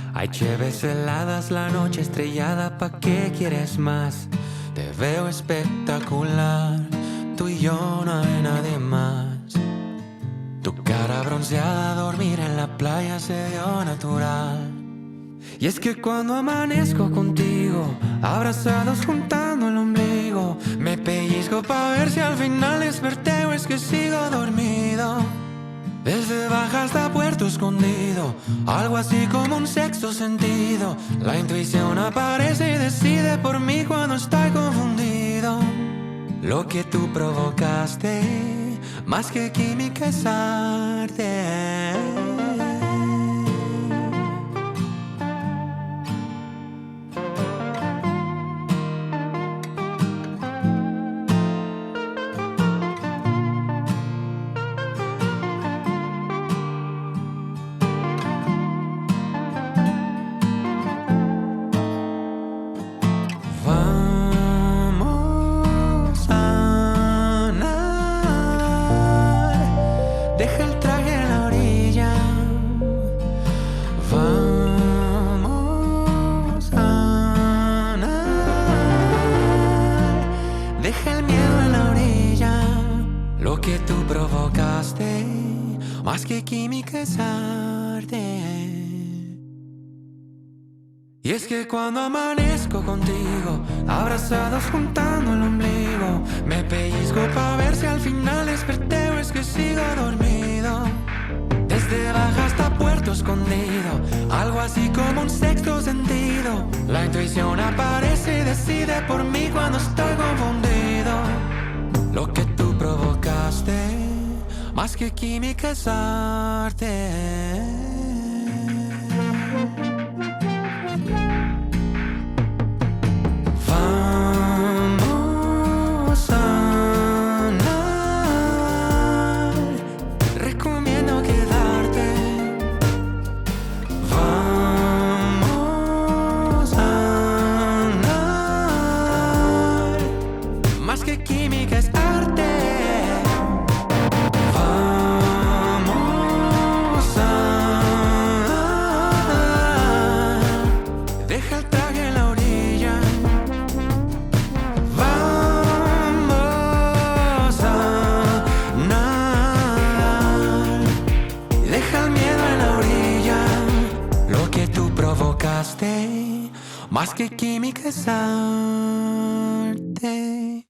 Hay cheves heladas, la noche estrellada, ¿pa' qué quieres más? Te veo espectacular, tú y yo no hay nadie más. Tu cara bronceada, dormir en la playa se dio natural. Y es que cuando amanezco contigo, abrazados juntando el ombligo, me pellizco pa' ver si al final desperté o es que sigo dormido. Desde Baja hasta Puerto Escondido, algo así como un sexto sentido. La intuición aparece y decide por mí cuando estoy confundido. Lo que tú provocaste, más que química es arte. Vamos a nadar, deja el traje en la orilla. Vamos a nadar, deja el miedo en la orilla. Lo que tú provocaste, más que química es arte. Y es que cuando amanezco contigo, abrazados juntando el ombligo, me pellizco pa' ver si al final desperté o es que sigo dormido. Desde Baja hasta Puerto Escondido, algo así como un sexto sentido. La intuición aparece y decide por mí cuando estoy confundido. Lo que tú provocaste, más que química es arte. Más que química es arte. Vamos a nadar, deja el traje en la orilla. Vamos a nadar, deja el miedo en la orilla. Lo que tú provocaste, más que química es arte.